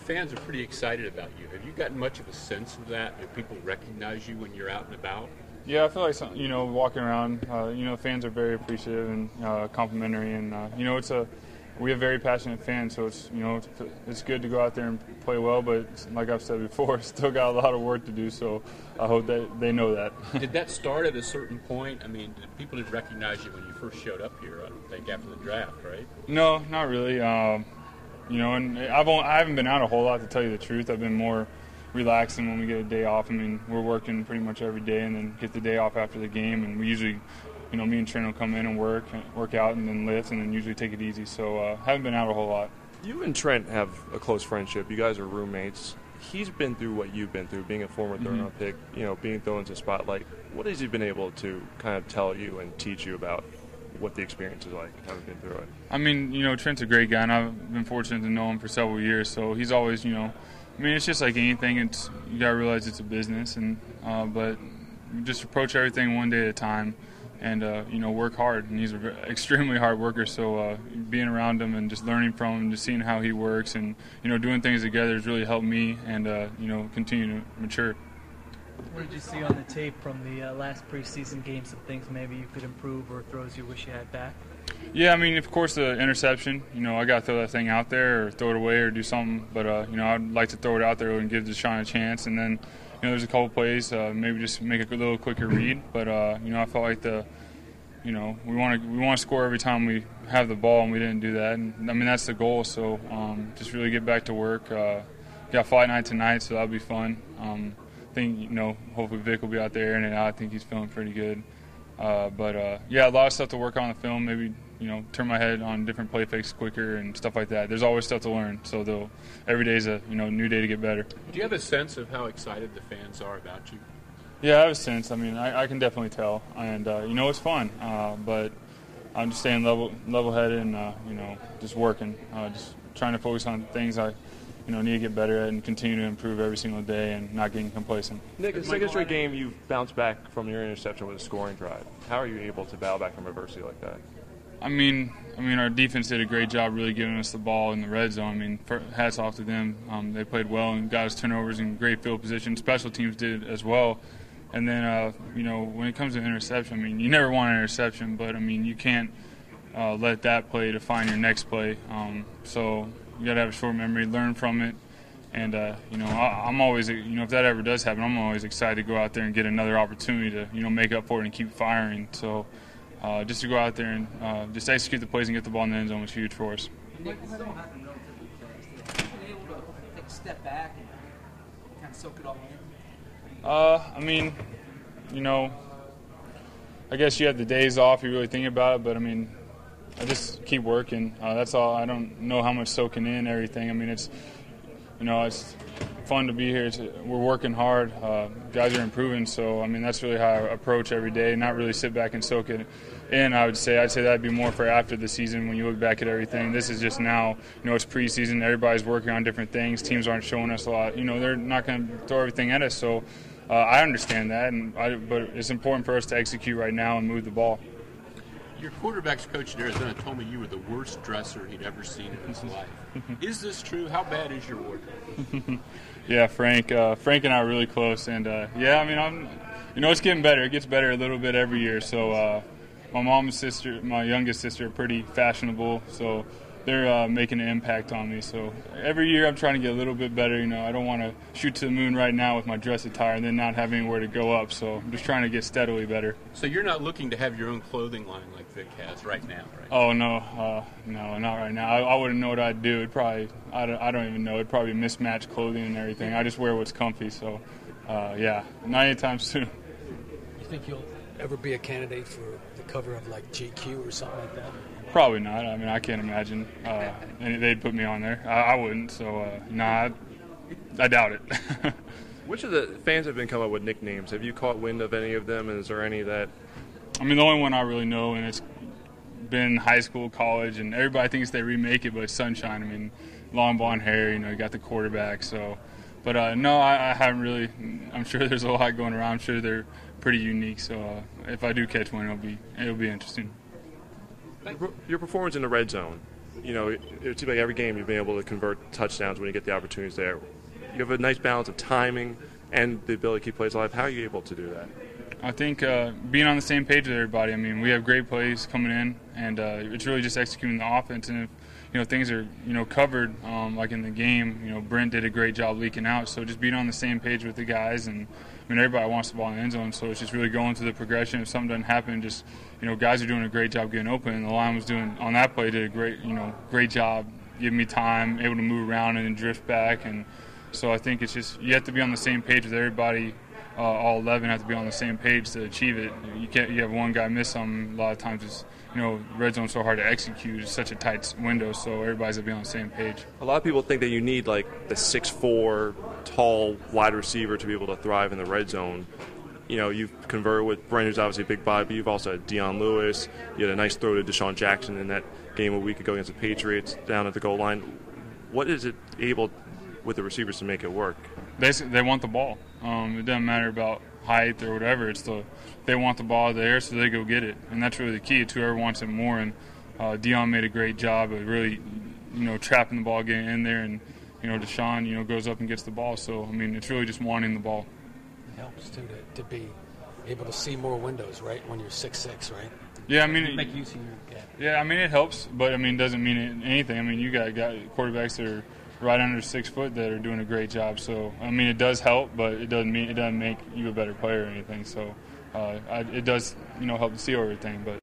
fans are pretty excited about you. Have you gotten much of a sense of that? Do people recognize you when you're out and about? Yeah, I feel like walking around, fans are very appreciative and complimentary, and we have very passionate fans, so it's good to go out there and play well. But like I've said before, still got a lot of work to do. So I hope that they know that. Did that start at a certain point? I mean, people didn't recognize you when you first showed up here, I think, after the draft, right? No, not really. And I haven't been out a whole lot, to tell you the truth. I've been more relaxing when we get a day off. I mean, we're working pretty much every day and then get the day off after the game, and we usually, me and Trent will come in and work out and then lift and then usually take it easy. So haven't been out a whole lot. You and Trent have a close friendship. You guys are roommates. He's been through what you've been through, being a former third-round pick, being thrown into the spotlight. What has he been able to kind of tell you and teach you about what the experience is like, having been through it? I mean, Trent's a great guy, and I've been fortunate to know him for several years. So he's always, it's just like anything. You gotta realize it's a business, but just approach everything one day at a time, and work hard. And he's an extremely hard worker. So being around him and just learning from him, just seeing how he works, and doing things together has really helped me, and continue to mature. What did you see on the tape from the last preseason game? Some things maybe you could improve, or throws you wish you had back? Yeah, I mean, of course, the interception. I got to throw that thing out there or throw it away or do something. But, I'd like to throw it out there and give Deshaun a chance. And then, there's a couple plays, maybe just make a little quicker read. But, I felt like we want to score every time we have the ball, and we didn't do that. And, I mean, that's the goal. So just really get back to work. Got flight night tonight, so that'll be fun. I think, hopefully Vic will be out there, and I think he's feeling pretty good. A lot of stuff to work on in the film. Maybe, turn my head on different play fakes quicker and stuff like that. There's always stuff to learn, so every day's a new day to get better. Do you have a sense of how excited the fans are about you? Yeah, I have a sense. I mean, I can definitely tell, and it's fun. But I'm just staying level-headed and just working, just trying to focus on things I need to get better at and continue to improve every single day and not getting complacent. Nick, the second straight game you bounced back from your interception with a scoring drive. How are you able to battle back from adversity like that? I mean, our defense did a great job really giving us the ball in the red zone. I mean, hats off to them. They played well and got us turnovers in great field position. Special teams did as well. And then, when it comes to interception, I mean, you never want an interception, but, I mean, you can't let that play define your next play. So you got to have a short memory, learn from it. And, I'm always, if that ever does happen, I'm always excited to go out there and get another opportunity to, make up for it and keep firing. So just to go out there and just execute the plays and get the ball in the end zone was huge for us. Nick, it still happened relatively fast. Have you been able to take a step back and kind of soak it all in? I mean, I guess you have the days off, you really think about it, but, I mean, I just keep working. That's all. I don't know how much soaking in everything. I mean, it's fun to be here. We're working hard. Guys are improving, so I mean that's really how I approach every day. Not really sit back and soak it in. I'd say that'd be more for after the season when you look back at everything. This is just now. It's preseason. Everybody's working on different things. Teams aren't showing us a lot. They're not going to throw everything at us. So I understand that, but it's important for us to execute right now and move the ball. Your quarterback's coach at Arizona told me you were the worst dresser he'd ever seen in his life. Is this true? How bad is your wardrobe? Yeah, Frank and I are really close, and I mean, it's getting better. It gets better a little bit every year. So my my youngest sister, are pretty fashionable, so they're making an impact on me. So every year I'm trying to get a little bit better. I don't want to shoot to the moon right now with my dress attire and then not have anywhere to go up. So I'm just trying to get steadily better. So you're not looking to have your own clothing line like Vic has right now, right? Oh, no. No, not right now. I wouldn't know what I'd do. I don't even know. It'd probably mismatch clothing and everything. I just wear what's comfy. So, not anytime soon. You think you'll ever be a candidate for the cover of, like, GQ or something like that? Probably not. I mean, I can't imagine they'd put me on there. I wouldn't. So, I doubt it. Which of the fans have been coming up with nicknames? Have you caught wind of any of them? And is there any that... I mean, the only one I really know, and it's been high school, college, and everybody thinks they remake it, but it's Sunshine. I mean, long blonde hair, you got the quarterback. So, but no, I haven't really. I'm sure there's a lot going around. I'm sure they're pretty unique. So if I do catch one, it'll be interesting. Your performance in the red zone, You know, it seems like every game you've been able to convert touchdowns when you get the opportunities there. You have a nice balance of timing and the ability to keep plays alive. How are you able to do that? I think being on the same page with everybody. I mean, we have great plays coming in, and it's really just executing the offense. And if things are covered, like in the game, Brent did a great job leaking out. So just being on the same page with the guys, and everybody wants the ball in the end zone. So it's just really going through the progression. If something doesn't happen, just guys are doing a great job getting open. And the line was doing on that play did a great job giving me time, able to move around and then drift back. And so I think it's just you have to be on the same page with everybody. All 11 have to be on the same page to achieve it. You have one guy miss something. A lot of times it's red zone's so hard to execute. It's such a tight window, so everybody's got to be on the same page. A lot of people think that you need like the 6'4", tall wide receiver to be able to thrive in the red zone. You've converted with Brent, who's obviously a big body, but you've also had Dion Lewis. You had a nice throw to Deshaun Jackson in that game a week ago against the Patriots down at the goal line. What is it able with the receivers to make it work? They want the ball. It doesn't matter about height or whatever. They want the ball there, so they go get it, and that's really the key. It's whoever wants it more. And Dion made a great job of really, trapping the ball, getting in there, and Deshaun, goes up and gets the ball. So I mean, it's really just wanting the ball. It helps too to be able to see more windows, right? When you're 6'6", right? Yeah, I mean, Make use of your gap. Yeah, I mean it helps, but I mean it doesn't mean anything. I mean you got quarterbacks that are right under 6 foot that are doing a great job. So I mean it does help, but it doesn't make you a better player or anything. So it does help to see everything. But